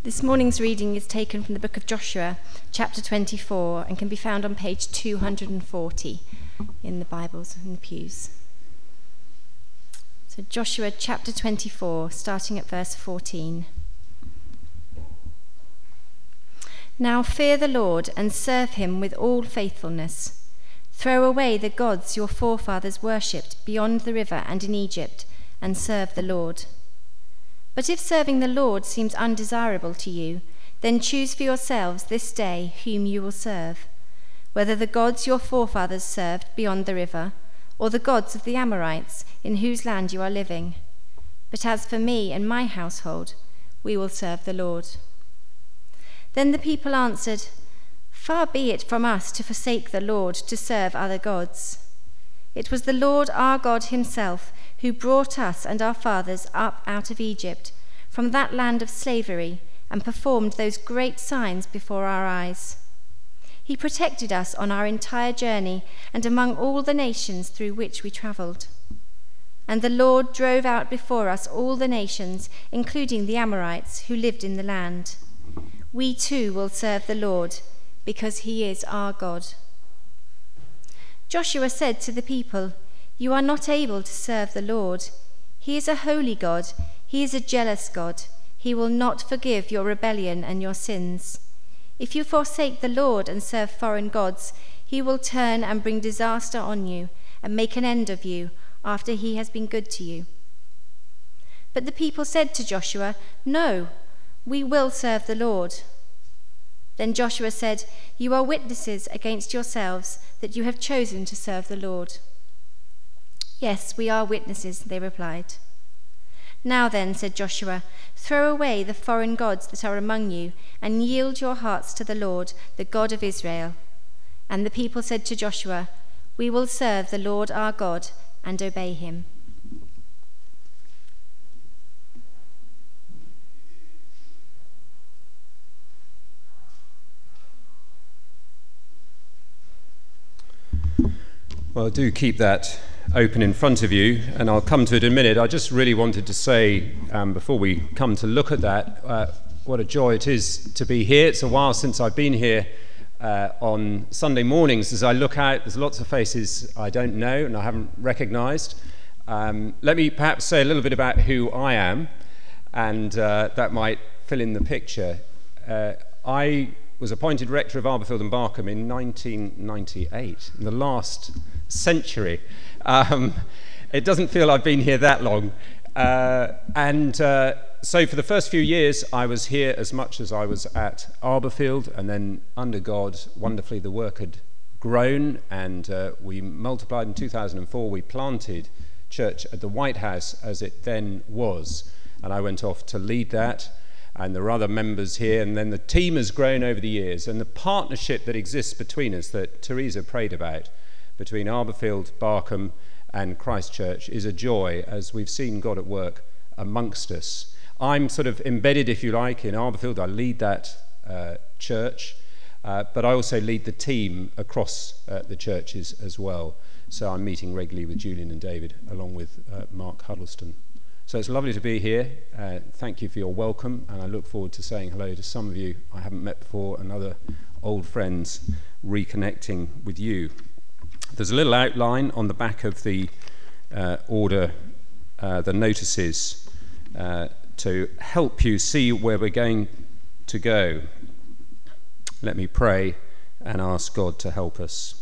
This morning's reading is taken from the book of Joshua, chapter 24, and can be found on page 240 in the Bibles in the pews. So Joshua chapter 24, starting at verse 14. Now fear the Lord and serve him with all faithfulness. Throw away the gods your forefathers worshipped beyond the river and in Egypt, and serve the Lord. But if serving the Lord seems undesirable to you, then choose for yourselves this day whom you will serve, whether the gods your forefathers served beyond the river, or the gods of the Amorites in whose land you are living. But as for me and my household, we will serve the Lord. Then the people answered, Far be it from us to forsake the Lord to serve other gods. It was the Lord our God himself who brought us and our fathers up out of Egypt, from that land of slavery, and performed those great signs before our eyes. He protected us on our entire journey and among all the nations through which we travelled. And the Lord drove out before us all the nations, including the Amorites who lived in the land. We too will serve the Lord, because he is our God. Joshua said to the people, You are not able to serve the Lord. He is a holy God. He is a jealous God. He will not forgive your rebellion and your sins. If you forsake the Lord and serve foreign gods, he will turn and bring disaster on you and make an end of you after he has been good to you. But the people said to Joshua, No, we will serve the Lord. Then Joshua said, You are witnesses against yourselves that you have chosen to serve the Lord. Yes, we are witnesses, they replied. Now then, said Joshua, throw away the foreign gods that are among you, and yield your hearts to the Lord, the God of Israel. And the people said to Joshua, We will serve the Lord our God and obey him. Well, do keep that open in front of you, and I'll come to it in a minute. I just really wanted to say, before we come to look at that, what a joy it is to be here. It's a while since I've been here on Sunday mornings. As I look out, there's lots of faces I don't know and I haven't recognised. Let me perhaps say a little bit about who I am, and that might fill in the picture. I was appointed rector of Arborfield and Barkham in 1998, in the last century. It doesn't feel I've been here that long. So for the first few years, I was here as much as I was at Arborfield, and then under God, wonderfully, the work had grown, and we multiplied. In 2004, we planted church at the White House as it then was, and I went off to lead that. And there are other members here, and then the team has grown over the years, and the partnership that exists between us that Teresa prayed about, between Arborfield, Barkham and Christchurch, is a joy as we've seen God at work amongst us. I'm sort of embedded, if you like, in Arborfield. I lead that church, but I also lead the team across the churches as well. So I'm meeting regularly with Julian and David, along with Mark Huddleston. So it's lovely to be here. Thank you for your welcome, and I look forward to saying hello to some of you I haven't met before, and other old friends reconnecting with you. There's a little outline on the back of the order, the notices, to help you see where we're going to go. Let me pray and ask God to help us.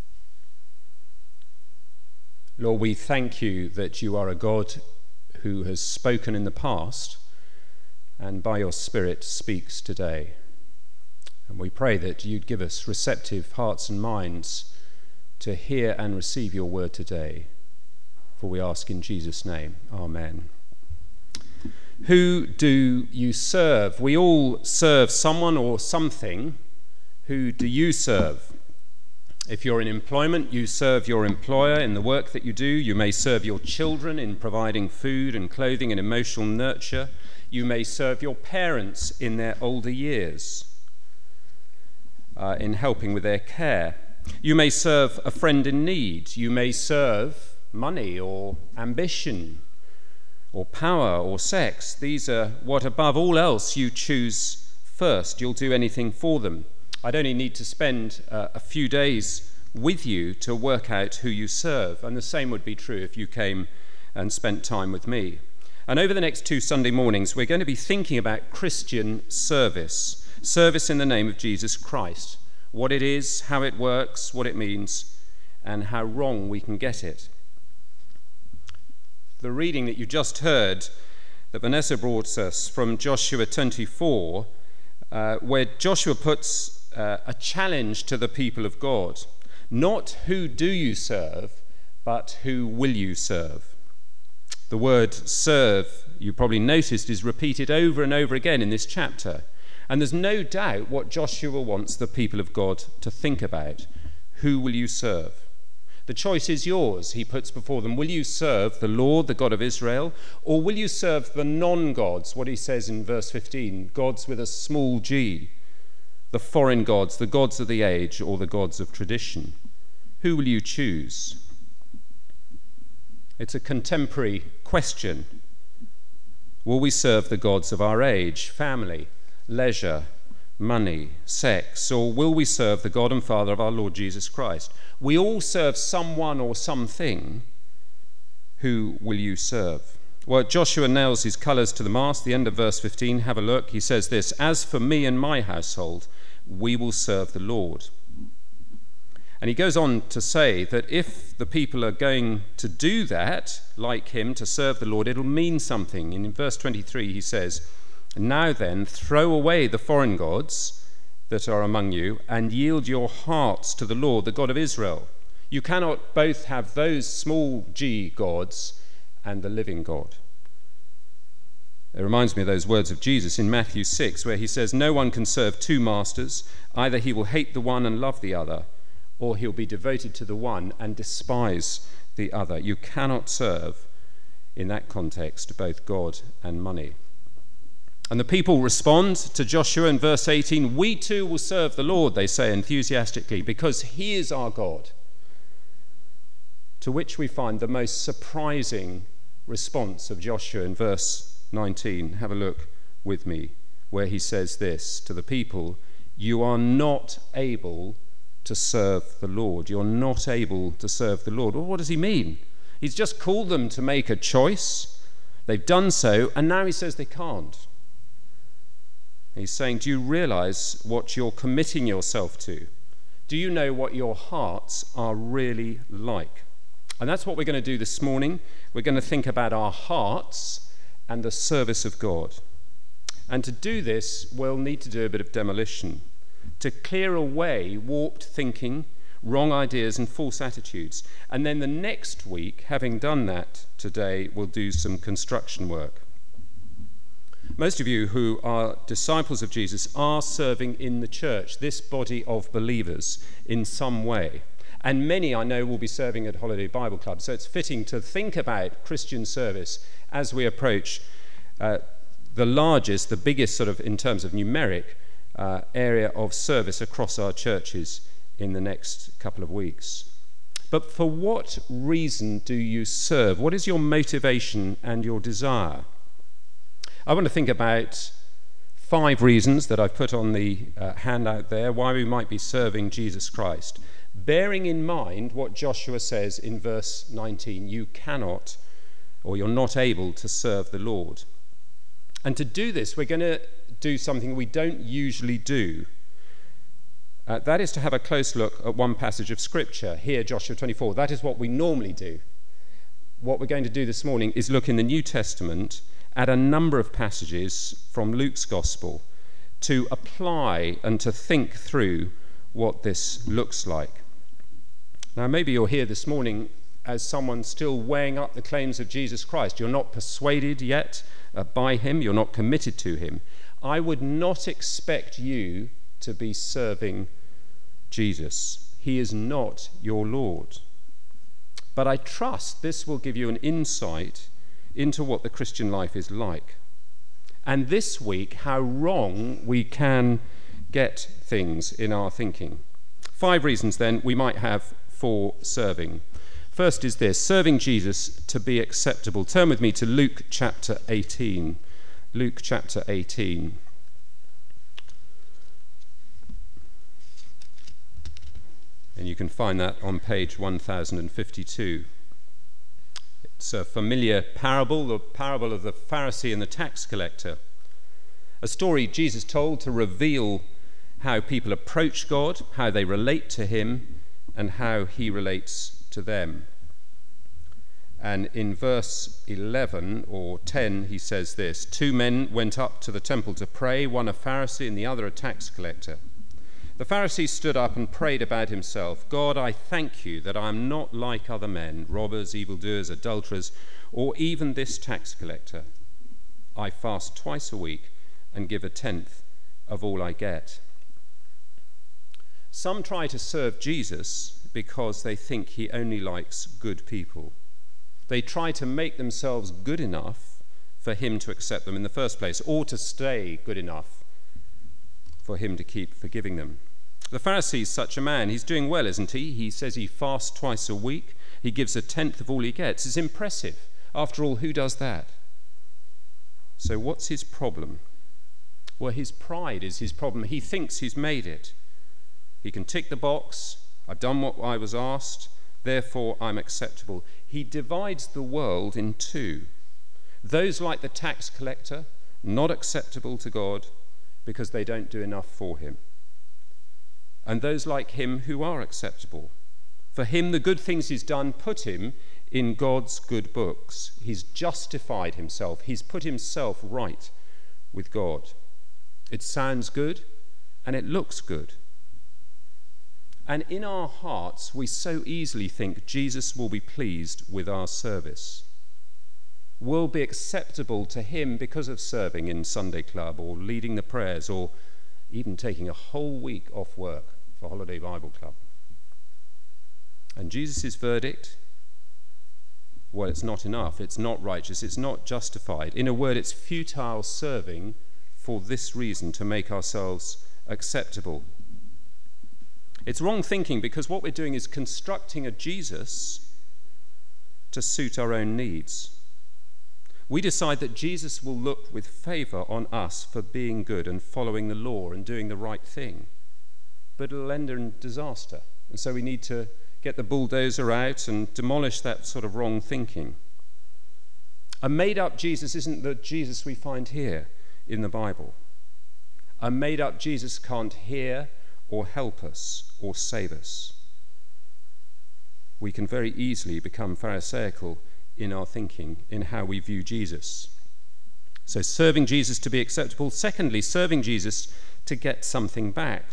Lord, we thank you that you are a God who has spoken in the past and by your Spirit speaks today. And we pray that you'd give us receptive hearts and minds to hear and receive your word today. For we ask in Jesus' name, amen. Who do you serve? We all serve someone or something. Who do you serve? If you're in employment, you serve your employer in the work that you do. You may serve your children in providing food and clothing and emotional nurture. You may serve your parents in their older years, in helping with their care. You may serve a friend in need. You may serve money or ambition. or power or sex. These are what above all else you choose first. You'll do anything for them. I'd only need to spend a few days with you to work out who you serve, and the same would be true if you came and spent time with me. And over the next 2 Sunday mornings, we're going to be thinking about Christian service in the name of Jesus Christ, what it is, how it works, what it means, and how wrong we can get it. The reading that you just heard that Vanessa brought us from Joshua 24, where Joshua puts a challenge to the people of God. Not who do you serve, but who will you serve. The word serve, you probably noticed, is repeated over and over again in this chapter. And there's no doubt what Joshua wants the people of God to think about. Who will you serve? The choice is yours, he puts before them. Will you serve the Lord, the God of Israel, or will you serve the non-gods, what he says in verse 15, gods with a small g, the foreign gods, the gods of the age, or the gods of tradition? Who will you choose? It's a contemporary question. Will we serve the gods of our age, family, leisure, money, sex, or will we serve the God and Father of our Lord Jesus Christ? We all serve someone or something. Who will you serve? Well, Joshua nails his colours to the mast. The end of verse 15, have a look. He says this, "As for me and my household, we will serve the Lord." And he goes on to say that if the people are going to do that, like him, to serve the Lord, it'll mean something. And in verse 23 he says, "Now then, throw away the foreign gods that are among you and yield your hearts to the Lord, the God of Israel." You cannot both have those small g gods and the living God. It reminds me of those words of Jesus in Matthew 6, where he says, "No one can serve 2 masters. Either he will hate the one and love the other, or he'll be devoted to the one and despise the other." You cannot serve, in that context, both God and money. And the people respond to Joshua in verse 18, "We too will serve the Lord," they say enthusiastically, "because he is our God." To which we find the most surprising response of Joshua in verse 19. Have a look with me, where he says this to the people, "You are not able to serve the Lord." You're not able to serve the Lord. Well, what does he mean? He's just called them to make a choice. They've done so, and now he says they can't. He's saying, do you realize what you're committing yourself to? Do you know what your hearts are really like? And that's what we're going to do this morning. We're going to think about our hearts and the service of God. And to do this, we'll need to do a bit of demolition, to clear away warped thinking, wrong ideas and false attitudes. And then the next week, having done that today, we'll do some construction work. Most of you who are disciples of Jesus are serving in the church, this body of believers, in some way. And many, I know, will be serving at Holiday Bible Club. So it's fitting to think about Christian service as we approach the largest, the biggest sort of, in terms of numeric, area of service across our churches in the next couple of weeks. But for what reason do you serve? What is your motivation and your desire? I want to think about 5 reasons that I've put on the handout there why we might be serving Jesus Christ, bearing in mind what Joshua says in verse 19, you cannot or you're not able to serve the Lord. And to do this, we're going to do something we don't usually do. That is to have a close look at one passage of Scripture, here Joshua 24. That is what we normally do. What we're going to do this morning is look in the New Testament at a number of passages from Luke's Gospel to apply and to think through what this looks like. Now, maybe you're here this morning as someone still weighing up the claims of Jesus Christ. You're not persuaded yet by him. You're not committed to him. I would not expect you to be serving Jesus. He is not your Lord. But I trust this will give you an insight into what the Christian life is like. And this week, how wrong we can get things in our thinking. 5 reasons then we might have for serving. First is this: serving Jesus to be acceptable. Turn with me to Luke chapter 18. Luke chapter 18. And you can find that on page 1052. It's a familiar parable, the parable of the Pharisee and the tax collector. A story Jesus told to reveal how people approach God, how they relate to him, and how he relates to them. And in verse 11 or 10, he says this: 2 men went up to the temple to pray, one a Pharisee and the other a tax collector. The Pharisee stood up and prayed about himself, "God, I thank you that I am not like other men, robbers, evildoers, adulterers, or even this tax collector. I fast twice a week and give 1/10 of all I get." Some try to serve Jesus because they think he only likes good people. They try to make themselves good enough for him to accept them in the first place, or to stay good enough for him to keep forgiving them. The Pharisee is such a man. He's doing well, isn't he? He says he fasts twice a week. He gives 1/10 of all he gets. It's impressive. After all, who does that? So what's his problem? Well, his pride is his problem. He thinks he's made it. He can tick the box. I've done what I was asked, therefore I'm acceptable. He divides the world in two. Those like the tax collector, not acceptable to God because they don't do enough for him. And those like him who are acceptable. For him, the good things he's done put him in God's good books. He's justified himself. He's put himself right with God. It sounds good and it looks good. And in our hearts, we so easily think Jesus will be pleased with our service. We'll be acceptable to him because of serving in Sunday Club, or leading the prayers, or even taking a whole week off work for Holiday Bible Club. And Jesus' verdict, well, it's not enough, it's not righteous, it's not justified. In a word, it's futile serving for this reason, to make ourselves acceptable. It's wrong thinking, because what we're doing is constructing a Jesus to suit our own needs. We decide that Jesus will look with favor on us for being good and following the law and doing the right thing. But it'll end in disaster. And so we need to get the bulldozer out and demolish that sort of wrong thinking. A made-up Jesus isn't the Jesus we find here in the Bible. A made-up Jesus can't hear or help us or save us. We can very easily become Pharisaical in our thinking, in how we view Jesus. So serving Jesus to be acceptable. Secondly, serving Jesus to get something back,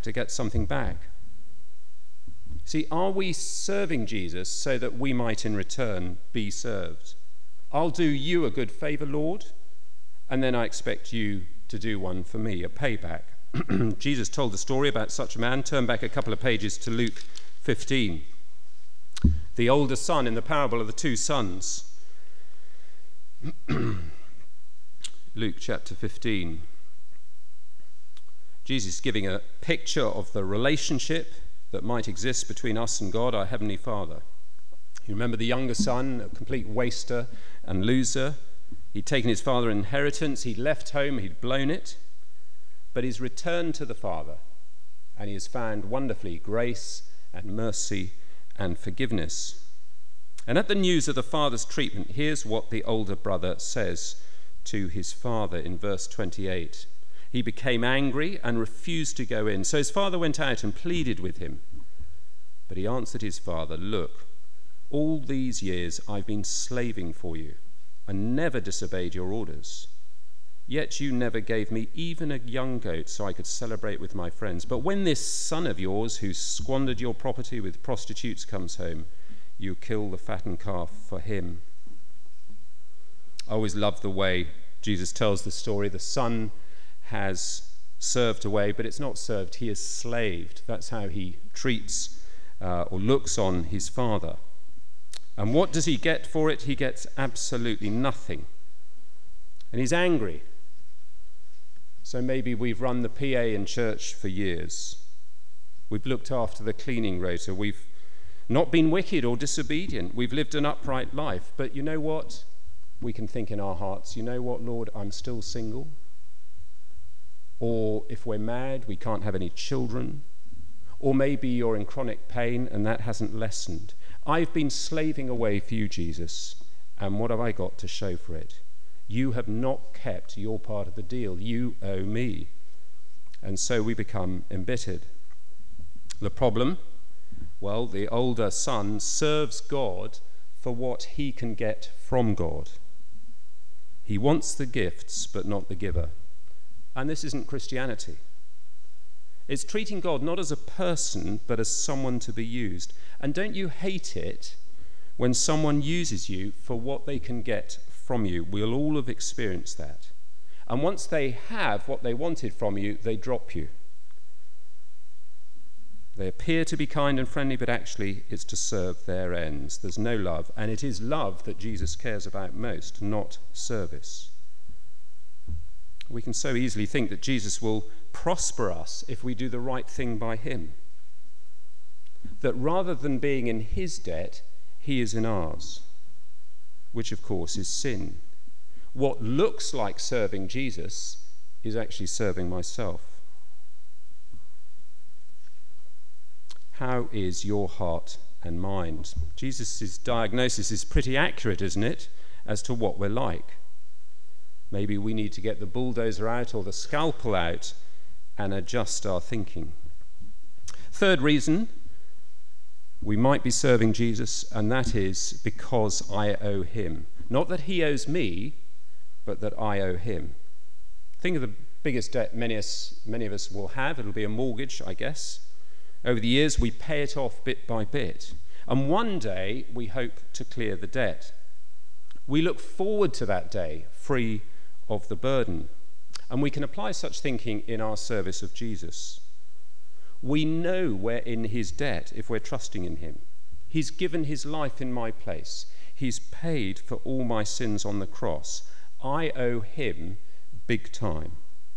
See, are we serving Jesus so that we might in return be served? I'll do you a good favor, Lord, and then I expect you to do one for me, a payback. Jesus told the story about such a man. Turn back a couple of pages to Luke 15. The older son in the parable of the 2 sons. Luke chapter 15. Jesus is giving a picture of the relationship that might exist between us and God, our Heavenly Father. You remember the younger son, a complete waster and loser. He'd taken his father's inheritance, he'd left home, he'd blown it. But he's returned to the Father, and he has found wonderfully grace and mercy and forgiveness. And at the news of the father's treatment, here's what the older brother says to his father in verse 28. He became angry and refused to go in. So his father went out and pleaded with him. But he answered his father, "Look, all these years I've been slaving for you and never disobeyed your orders. Yet you never gave me even a young goat so I could celebrate with my friends. But when this son of yours, who squandered your property with prostitutes, comes home, you kill the fattened calf for him." I always love the way Jesus tells the story. The son has served away, but it's not served, he is slaved. That's how he treats or looks on his father. And what does he get for it? He gets absolutely nothing. And he's angry. So maybe we've run the PA in church for years. We've looked after the cleaning rota. We've not been wicked or disobedient. We've lived an upright life. But you know what? We can think in our hearts, you know what, Lord, I'm still single. Or if we're married, we can't have any children. Or maybe you're in chronic pain and that hasn't lessened. I've been slaving away for you, Jesus, and what have I got to show for it? You have not kept your part of the deal. You owe me. And so we become embittered. The problem? Well, the older son serves God for what he can get from God. He wants the gifts, but not the giver. And this isn't Christianity. It's treating God not as a person, but as someone to be used. And don't you hate it when someone uses you for what they can get from you? We'll all have experienced that. And once they have what they wanted from you, they drop you. They appear to be kind and friendly, but actually it's to serve their ends. There's no love, and it is love that Jesus cares about most, not service. We can so easily think that Jesus will prosper us if we do the right thing by him. That rather than being in his debt, he is in ours, which of course is sin. What looks like serving Jesus is actually serving myself. How is your heart and mind? Jesus' diagnosis is pretty accurate, isn't it, as to what we're like. Maybe we need to get the bulldozer out or the scalpel out and adjust our thinking. Third reason we might be serving Jesus, and that is because I owe him. Not that he owes me, but that I owe him. Think of the biggest debt many of us will have. It'll be a mortgage, I guess. Over the years, we pay it off bit by bit. And one day, we hope to clear the debt. We look forward to that day, free of the burden. And we can apply such thinking in our service of Jesus. We know we're in his debt if we're trusting in him. He's given his life in my place. He's paid for all my sins on the cross. I owe him big time.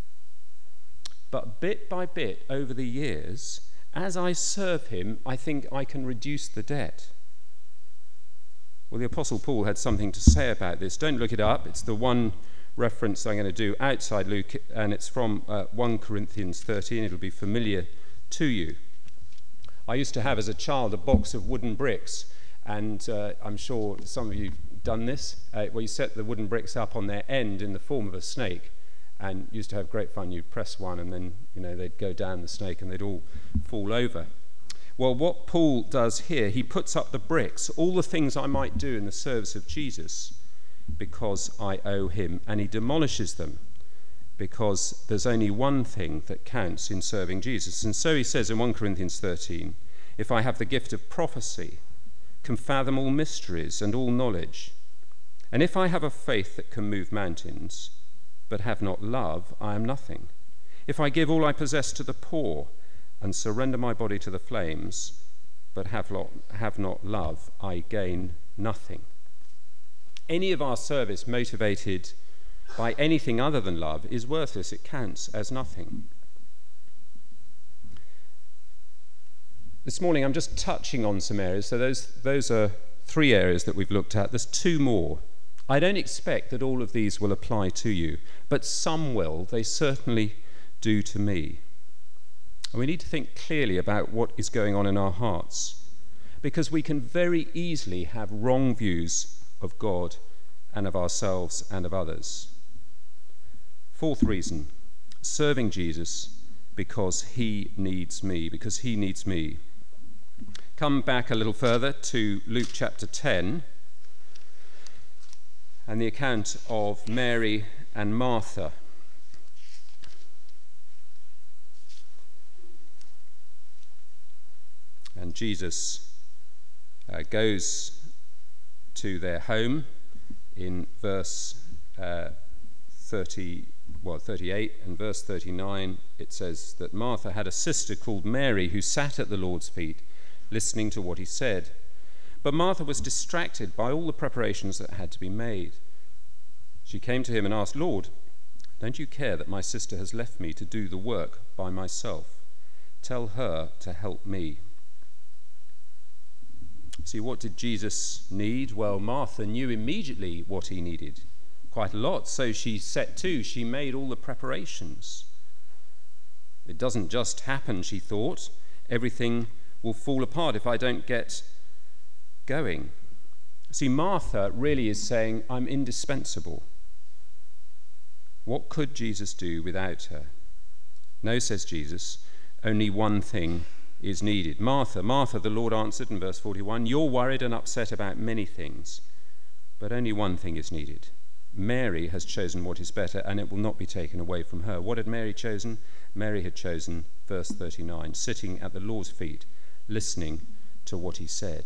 But bit by bit over the years, as I serve him, I think I can reduce the debt. Well, the Apostle Paul had something to say about this. Don't look it up. It's the one reference I'm going to do outside Luke, and it's from 1 Corinthians 13. It'll be familiar to you. I used to have as a child a box of wooden bricks, and I'm sure some of you have done this, where you set the wooden bricks up on their end in the form of a snake, and used to have great fun. You'd press one and then they'd go down the snake and they'd all fall over. Well, what Paul does here, he puts up the bricks, all the things I might do in the service of Jesus because I owe him, and he demolishes them because there's only one thing that counts in serving Jesus. And so he says in 1 Corinthians 13, if I have the gift of prophecy, can fathom all mysteries and all knowledge, and if I have a faith that can move mountains, but have not love, I am nothing. If I give all I possess to the poor and surrender my body to the flames, but have not love, I gain nothing. Any of our service motivated by anything other than love is worthless. It counts as nothing. This morning I'm just touching on some areas. So those are 3 areas that we've looked at. There's 2 more. I don't expect that all of these will apply to you, but some will. They certainly do to me. And we need to think clearly about what is going on in our hearts, because we can very easily have wrong views of God and of ourselves and of others. 4th reason, serving Jesus because he needs me, because he needs me. Come back a little further to Luke chapter 10 and the account of Mary and Martha. And Jesus goes to their home in verse 38 and verse 39. It says that Martha had a sister called Mary who sat at the Lord's feet listening to what he said. But Martha was distracted by all the preparations that had to be made. She came to him and asked, Lord, don't you care that my sister has left me to do the work by myself? Tell her to help me. See, what did Jesus need? Well, Martha knew immediately what he needed, quite a lot. So she set to, she made all the preparations. It doesn't just happen, she thought. Everything will fall apart if I don't get going. See, Martha really is saying, I'm indispensable. What could Jesus do without her? No, says Jesus, only one thing is needed. Martha, Martha, the Lord answered in verse 41, you're worried and upset about many things, but only one thing is needed. Mary has chosen what is better, and it will not be taken away from her. What had Mary chosen? Mary had chosen, verse 39, sitting at the Lord's feet, listening to what he said.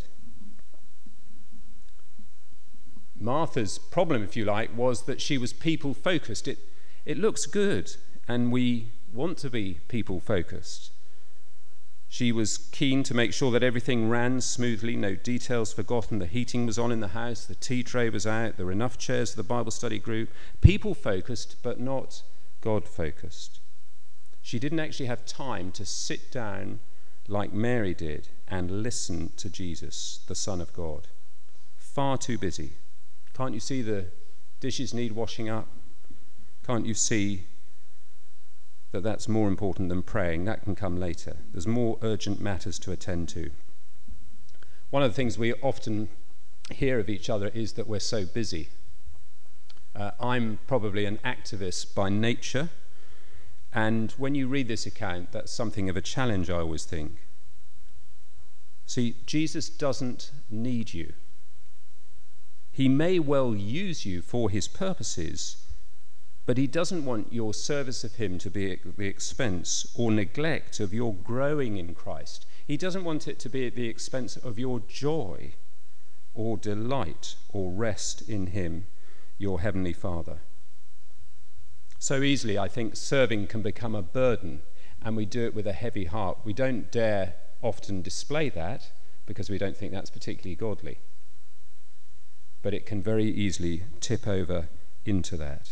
Martha's problem, if you like, was that she was people-focused. It looks good, and we want to be people-focused. She was keen to make sure that everything ran smoothly, no details forgotten, the heating was on in the house, the tea tray was out, there were enough chairs for the Bible study group. People-focused, but not God-focused. She didn't actually have time to sit down like Mary did and listen to Jesus, the Son of God. Far too busy. Can't you see the dishes need washing up? Can't you see that that's more important than praying? That can come later. There's more urgent matters to attend to. One of the things we often hear of each other is that we're so busy. I'm probably an activist by nature, and when you read this account, that's something of a challenge, I always think. See, Jesus doesn't need you. He may well use you for his purposes, but he doesn't want your service of him to be at the expense or neglect of your growing in Christ. He doesn't want it to be at the expense of your joy or delight or rest in him, your heavenly Father. So easily, I think, serving can become a burden, and we do it with a heavy heart. We don't dare often display that because we don't think that's particularly godly. But it can very easily tip over into that.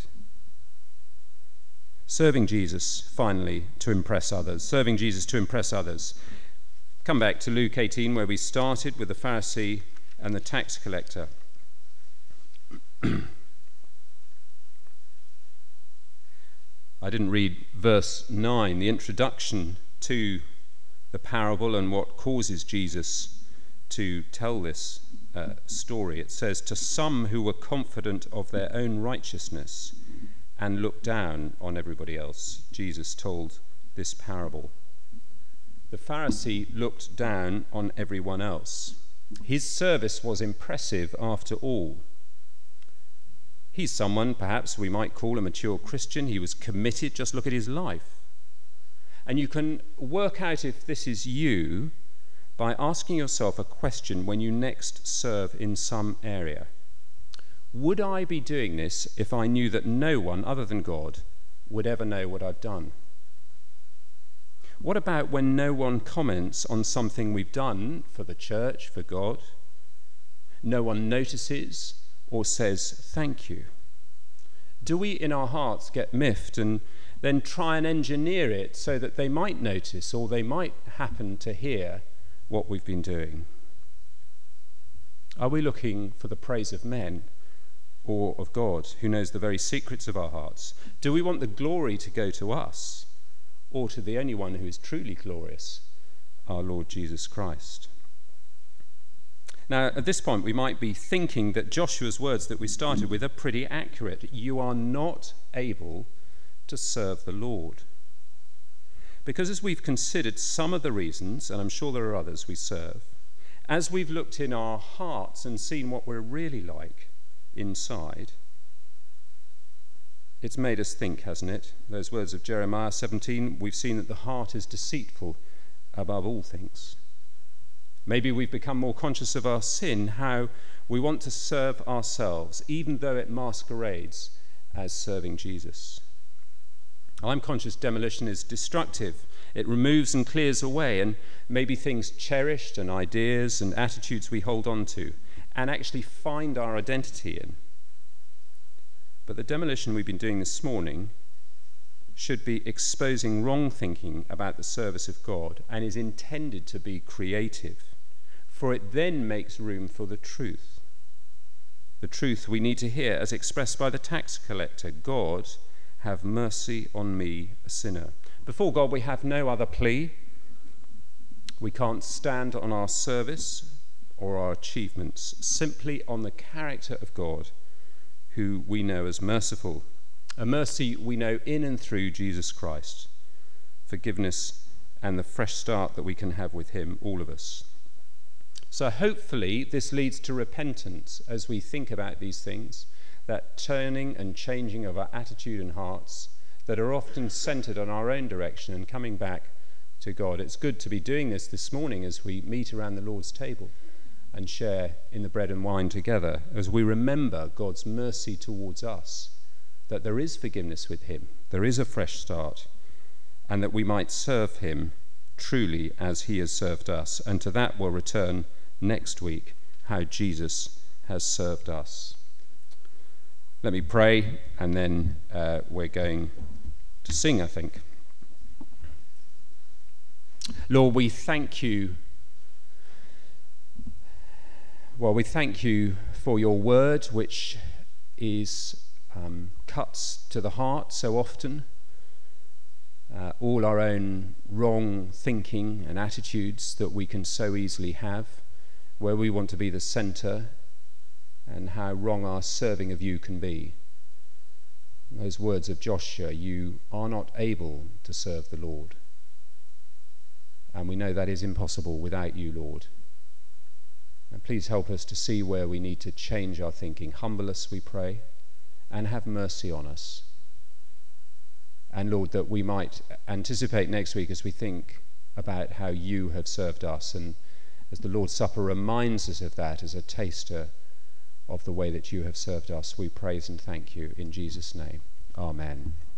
Serving Jesus, finally, to impress others. Serving Jesus to impress others. Come back to Luke 18, where we started with the Pharisee and the tax collector. I didn't read verse 9, the introduction to the parable and what causes Jesus to tell this story. It says, to some who were confident of their own righteousness and looked down on everybody else, Jesus told this parable. The Pharisee looked down on everyone else. His service was impressive after all. He's someone perhaps we might call a mature Christian. He was committed. Just look at his life. And you can work out if this is you by asking yourself a question when you next serve in some area. Would I be doing this if I knew that no one other than God would ever know what I've done? What about when no one comments on something we've done for the church, for God? No one notices or says thank you. Do we in our hearts get miffed and then try and engineer it so that they might notice or they might happen to hear what we've been doing? Are we looking for the praise of men or of God, who knows the very secrets of our hearts? Do we want the glory to go to us or to the only one who is truly glorious, our Lord Jesus Christ? Now, at this point, we might be thinking that Joshua's words that we started with are pretty accurate. You are not able to serve the Lord. Because as we've considered some of the reasons, and I'm sure there are others we serve, as we've looked in our hearts and seen what we're really like inside, it's made us think, hasn't it? Those words of Jeremiah 17, we've seen that the heart is deceitful above all things. Maybe we've become more conscious of our sin, how we want to serve ourselves, even though it masquerades as serving Jesus. I'm conscious demolition is destructive. It removes and clears away, and maybe things cherished and ideas and attitudes we hold on to and actually find our identity in. But the demolition we've been doing this morning should be exposing wrong thinking about the service of God and is intended to be creative, for it then makes room for the truth we need to hear, as expressed by the tax collector. God, have mercy on me, a sinner. Before God, we have no other plea. We can't stand on our service or our achievements, simply on the character of God, who we know as merciful. A mercy we know in and through Jesus Christ, forgiveness and the fresh start that we can have with him, all of us. So hopefully this leads to repentance as we think about these things, that turning and changing of our attitude and hearts that are often centered on our own direction and coming back to God. It's good to be doing this morning as we meet around the Lord's table and share in the bread and wine together, as we remember God's mercy towards us, that there is forgiveness with him, there is a fresh start, and that we might serve him truly as he has served us. And to that we'll return next week, how Jesus has served us. Let me pray, and then we're going to sing, I think. Lord, we thank you. Well, we thank you for your word, which is cuts to the heart so often. All our own wrong thinking and attitudes that we can so easily have, where we want to be the centre, and how wrong our serving of you can be. Those words of Joshua, you are not able to serve the Lord. And we know that is impossible without you, Lord. And please help us to see where we need to change our thinking. Humble us, we pray, and have mercy on us. And Lord, that we might anticipate next week as we think about how you have served us, and as the Lord's Supper reminds us of that as a taster of the way that you have served us, we praise and thank you in Jesus' name. Amen.